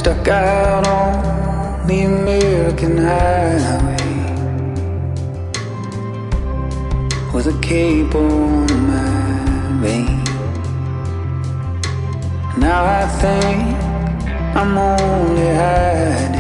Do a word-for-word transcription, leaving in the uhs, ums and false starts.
stuck out on the American highway with a cape on my vein. Now I think I'm only hiding